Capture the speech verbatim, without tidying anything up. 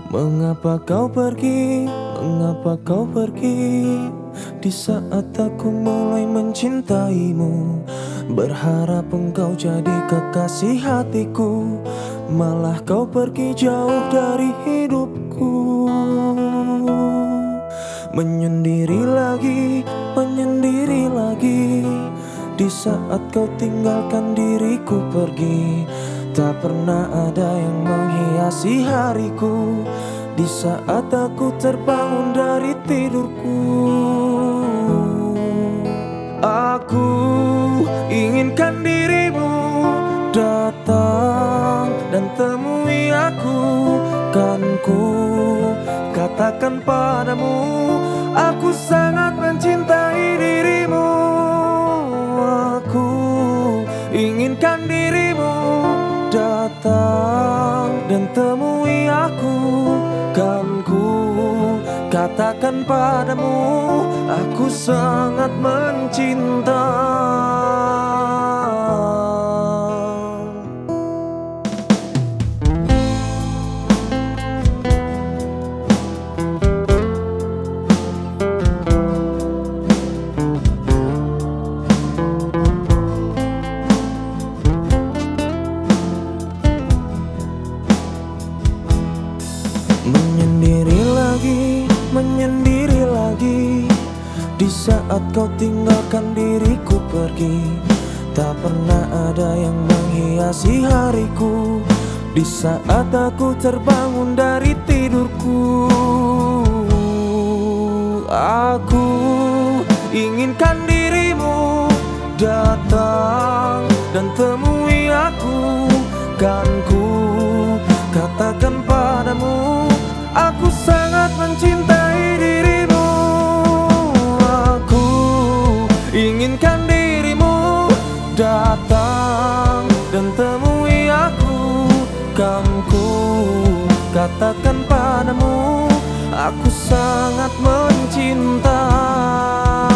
Mengapa kau pergi, mengapa kau pergi di saat aku mulai mencintaimu. Berharap engkau jadi kekasih hatiku, malah kau pergi jauh dari hidupku. Menyendiri lagi, menyendiri lagi di saat kau tinggalkan diriku pergi. Tak pernah ada yang menghiasi hariku di saat aku terbangun dari tidurku. Aku inginkan dirimu datang dan temui aku. Kan ku katakan padamu, aku sangat mencintai dirimu. Aku inginkan dirimu datang dan temui aku. Kan ku katakan padamu, aku sangat mencinta. Menyendiri lagi, menyendiri lagi di saat kau tinggalkan diriku pergi. Tak pernah ada yang menghiasi hariku di saat aku terbangun dari tidurku. Aku inginkan dirimu datang dan temui aku. Kan ku katakan padamu, aku sangat mencintai dirimu. Aku inginkan dirimu datang dan temui aku. Kan ku katakan padamu, aku sangat mencinta.